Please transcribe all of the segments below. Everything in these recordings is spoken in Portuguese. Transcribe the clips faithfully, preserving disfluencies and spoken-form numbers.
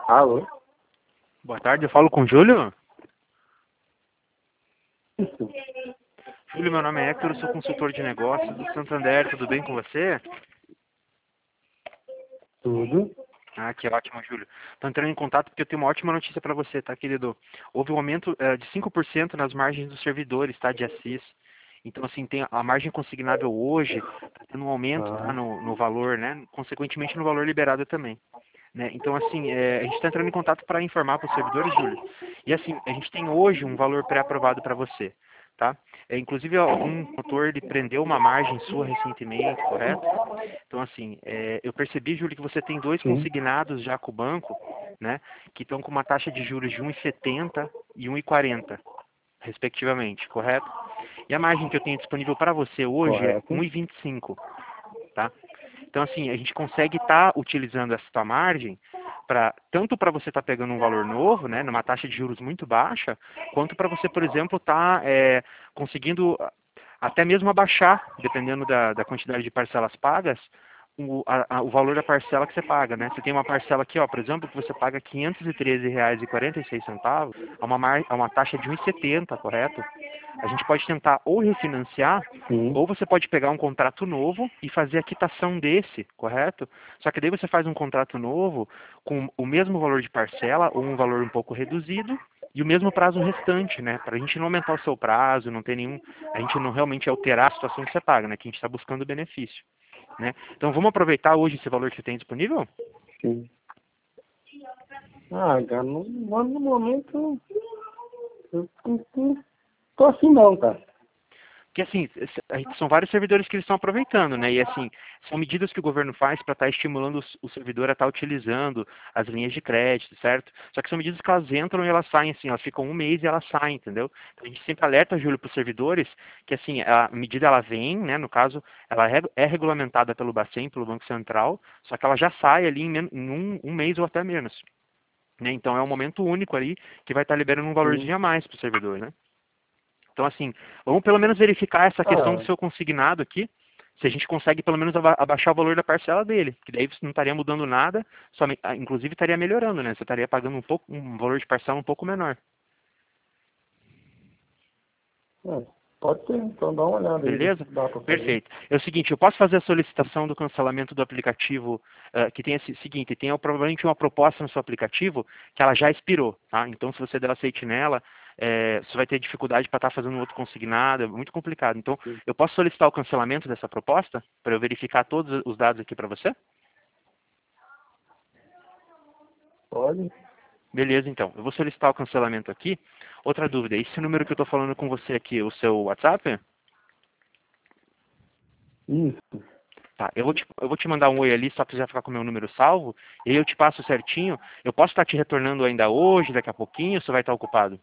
Alô? Boa tarde, eu falo com o Júlio. Isso. Júlio, meu nome é Hector, eu sou consultor de negócios do Santander, tudo bem com você? Tudo. Ah, que ótimo, Júlio. Estou entrando em contato porque eu tenho uma ótima notícia para você, tá, querido? Houve um aumento eh, de cinco por cento nas margens dos servidores, tá, de Assis. Então, assim, tem a margem consignável hoje, está tendo um aumento, tá, Ah, no, no valor, né? Consequentemente, no valor liberado também. Né? Então, assim, é, a gente está entrando em contato para informar para os servidores, Júlio. E, assim, a gente tem hoje um valor pré-aprovado para você, tá? É, inclusive, ó, um motor, ele prendeu uma margem sua recentemente, correto? Então, assim, é, eu percebi, Júlio, que você tem dois sim. consignados já com o banco, né? Que estão com uma taxa de juros de um vírgula setenta e um vírgula quarenta, respectivamente, correto? E a margem que eu tenho disponível para você hoje é Correto. um vírgula vinte e cinco, tá? Então, assim, a gente consegue estar utilizando essa tua margem para tanto para você estar pegando um valor novo, né, numa taxa de juros muito baixa, quanto para você, por exemplo, estar é, conseguindo até mesmo abaixar, dependendo da, da quantidade de parcelas pagas, o, a, a, o valor da parcela que você paga, né? Você tem uma parcela aqui, ó, por exemplo, que você paga quinhentos e treze reais e quarenta e seis centavos, a uma, mar, a uma taxa de um vírgula setenta, correto? A gente pode tentar ou refinanciar, Sim. ou você pode pegar um contrato novo e fazer a quitação desse, correto? Só que daí você faz um contrato novo com o mesmo valor de parcela ou um valor um pouco reduzido e o mesmo prazo restante, né? Para a gente não aumentar o seu prazo, não ter nenhum, a gente não realmente alterar a situação que você paga, né? Que a gente está buscando benefício, né? Então vamos aproveitar hoje esse valor que você tem disponível? Sim. Ah, cara, no, no momento eu não não tô assim não, cara. Porque assim, são vários servidores que eles estão aproveitando, né? E assim, são medidas que o governo faz para estar estimulando o servidor a estar utilizando as linhas de crédito, certo? Só que são medidas que elas entram e elas saem, assim, elas ficam um mês e elas saem, entendeu? Então a gente sempre alerta, Júlio, para os servidores que assim, a medida ela vem, né? No caso, ela é, é regulamentada pelo Bacen, pelo Banco Central, só que ela já sai ali em, men- em um, um mês ou até menos. Né? Então é um momento único ali que vai estar liberando um Sim. valorzinho a mais para o servidor, né? Então, assim, vamos pelo menos verificar essa questão do Ah, seu consignado aqui, se a gente consegue pelo menos aba- abaixar o valor da parcela dele, que daí você não estaria mudando nada, somente, ah, inclusive estaria melhorando, né? Você estaria pagando um pouco, um valor de parcela um pouco menor. é, pode ser, então dá uma olhada aí, ver se Beleza? dá pra fazer. Perfeito. É o seguinte, eu posso fazer a solicitação do cancelamento do aplicativo eh, que tem esse seguinte, tem eh, provavelmente uma proposta no seu aplicativo que ela já expirou, tá? Então se você der aceite nela, eh, você vai ter dificuldade para estar fazendo outro consignado, é muito complicado. Então Sim. eu posso solicitar o cancelamento dessa proposta para eu verificar todos os dados aqui para você? Pode? Beleza, então. Eu vou solicitar o cancelamento aqui. Outra dúvida, esse número que eu estou falando com você aqui, o seu WhatsApp? Isso. Tá, eu vou, te, eu vou te mandar um oi ali só para você já ficar com o meu número salvo, e aí eu te passo certinho. Eu posso estar te retornando ainda hoje, daqui a pouquinho, ou você vai estar ocupado?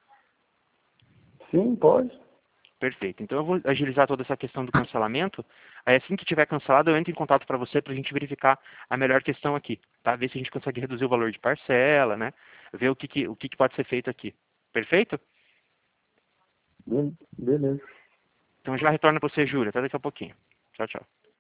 Sim, pode. Perfeito. Então eu vou agilizar toda essa questão do cancelamento. Aí assim que tiver cancelado, eu entro em contato para você para a gente verificar a melhor questão aqui, tá? Ver se a gente consegue reduzir o valor de parcela, né? Ver o que, que, o que, que pode ser feito aqui. Perfeito? Be- Beleza. Então já retorno para você, Júlia. Até daqui a pouquinho. Tchau, tchau.